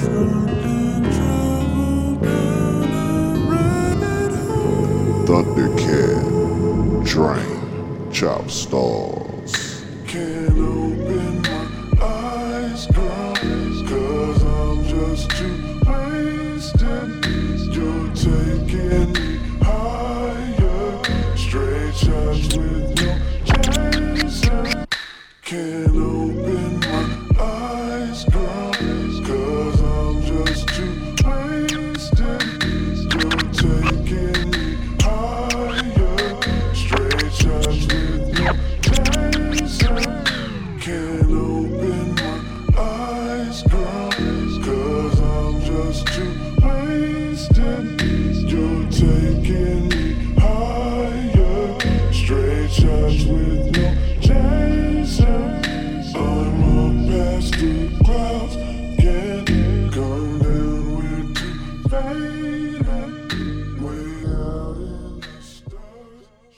Thundercat, Drain, Chop Stars. Can't open my eyes, girl, 'cause I'm just too wasted. You're taking me higher, straight shots with no chaser. Can't open my eyes, girl, 'cause I'm just too wasted. You're taking me higher, straight shots with no chaser. Can't open my eyes, girl, 'cause I'm just too wasted. You're taking me higher, straight shots with no chaser. I'm up past the clouds, can't come down, we're too faded. Way out in the stars,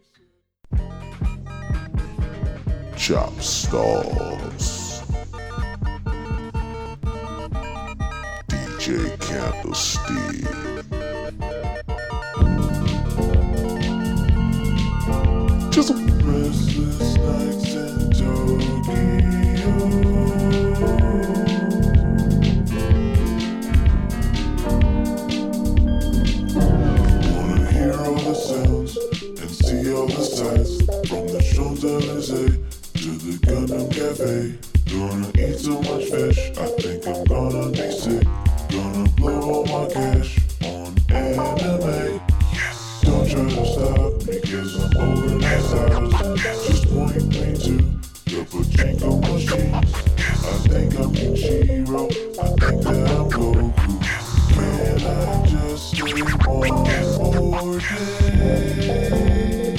she said. Chop Stars. DJ Candlestick. Just Restless nights in Tokyo. Wanna hear all the sounds and see all the sights, from the Champs-Élysées to the Gundam Cafe. Gonna eat so much fish, I think I'm gonna be sick. Gonna blow all my cash on anime. Don't try to stop me, 'cause I'm over my size. Just point me to the pachinko machines. I think I'm Ichiro, I think that I'm Goku. Can I just stay one more day?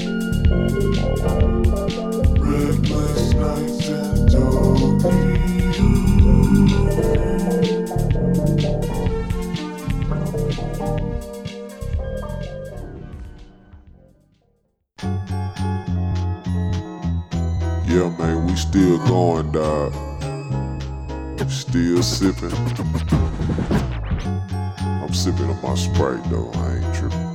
Reckless nights in Tokyo. yeah, man, we still going, dog. Still sipping. I'm sipping on my Sprite though, I ain't tripping.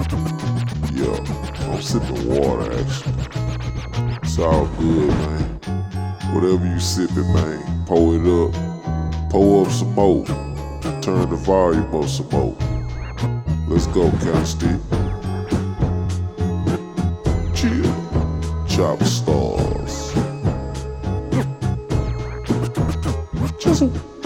Yeah, I'm sipping water actually. It's all good, man. Whatever you sipping, man, pour it up. Pour up some more. Turn the volume up some more. Let's go, Candlestick. Chill. Chop Stars. Chisel.